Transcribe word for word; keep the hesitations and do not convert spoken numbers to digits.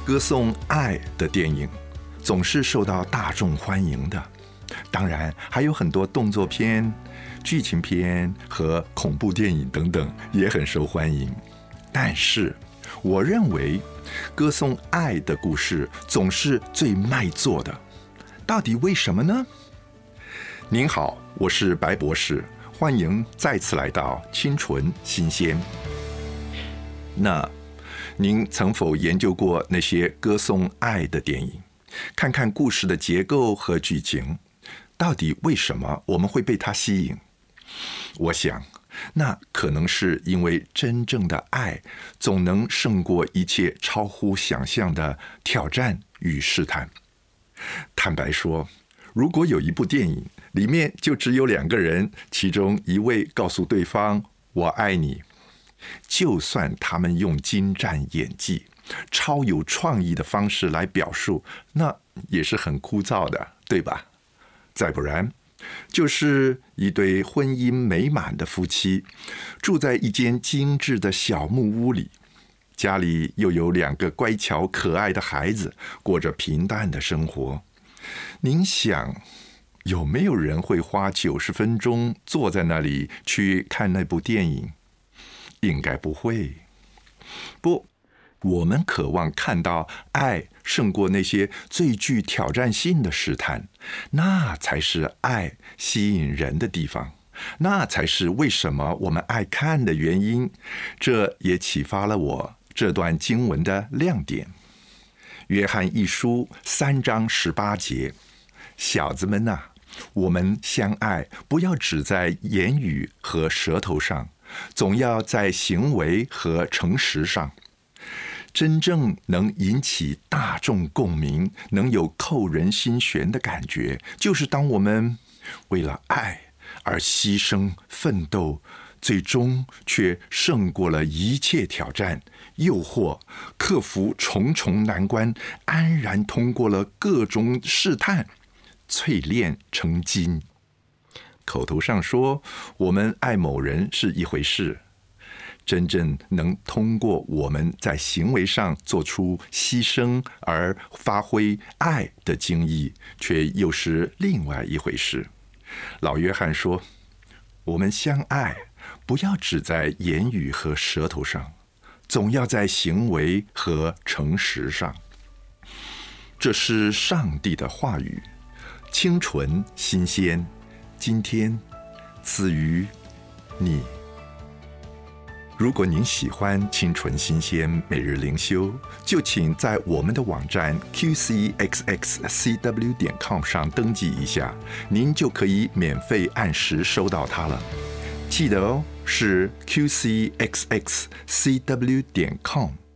歌颂爱的电影总是受到大众欢迎的，当然还有很多动作片、剧情片和恐怖电影等等也很受欢迎。但是我认为歌颂爱的故事总是最卖座的，到底为什么呢？您好，我是白博士，欢迎再次来到清纯新鲜。那您曾否研究过那些歌颂爱的电影，看看故事的结构和剧情，到底为什么我们会被它吸引？我想那可能是因为真正的爱总能胜过一切超乎想象的挑战与试探。坦白说，如果有一部电影里面就只有两个人，其中一位告诉对方我爱你，就算他们用精湛演技、超有创意的方式来表述，那也是很枯燥的，对吧？再不然就是一对婚姻美满的夫妻，住在一间精致的小木屋里，家里又有两个乖巧可爱的孩子，过着平淡的生活。您想，有没有人会花九十分钟坐在那里去看那部电影？应该不会。不，我们渴望看到爱胜过那些最具挑战性的试探，那才是爱吸引人的地方，那才是为什么我们爱看的原因。这也启发了我这段经文的亮点。约翰一书三章十八节，小子们啊，我们相爱不要只在言语和舌头上，总要在行为和诚实上。真正能引起大众共鸣，能有扣人心弦的感觉，就是当我们为了爱而牺牲奋斗，最终却胜过了一切挑战、诱惑，克服重重难关，安然通过了各种试探，淬炼成金。口头上说我们爱某人是一回事，真正能通过我们在行为上做出牺牲而发挥爱的精义，却又是另外一回事。老约翰说，我们相爱不要只在言语和舌头上，总要在行为和诚实上。这是上帝的话语，清纯新鲜，今天赐予你。如果您喜欢清纯新鲜每日灵修，就请在我们的网站 q c x x c w 点 com 上登记一下，您就可以免费按时收到它了。记得哦，是 q c x x c w 点 com。